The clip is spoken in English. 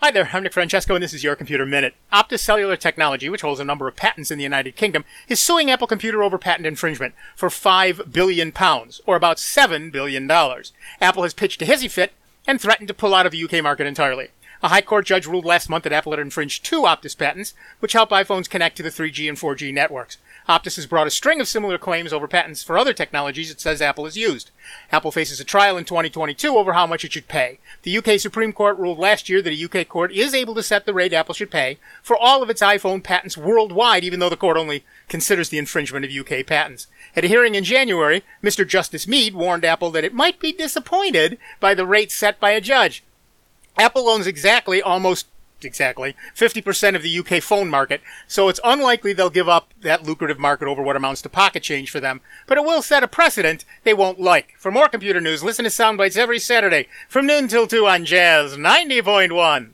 Hi there, I'm Nick Francesco, and this is Your Computer Minute. Optus Cellular Technology, which holds a number of patents in the United Kingdom, is suing Apple Computer over patent infringement for £5 billion, or about $7 billion. Apple has pitched a hissy fit and threatened to pull out of the UK market entirely. A High Court judge ruled last month that Apple had infringed 2 Optus patents, which help iPhones connect to the 3G and 4G networks. Optus has brought a string of similar claims over patents for other technologies it says Apple has used. Apple faces a trial in 2022 over how much it should pay. The UK Supreme Court ruled last year that a UK court is able to set the rate Apple should pay for all of its iPhone patents worldwide, even though the court only considers the infringement of UK patents. At a hearing in January, Mr. Justice Mead warned Apple that it might be disappointed by the rate set by a judge. Apple owns almost exactly 50% of the UK phone market, so it's unlikely they'll give up that lucrative market over what amounts to pocket change for them, but it will set a precedent they won't like. For more computer news, listen to Soundbites every Saturday from noon till 2 on Jazz 90.1.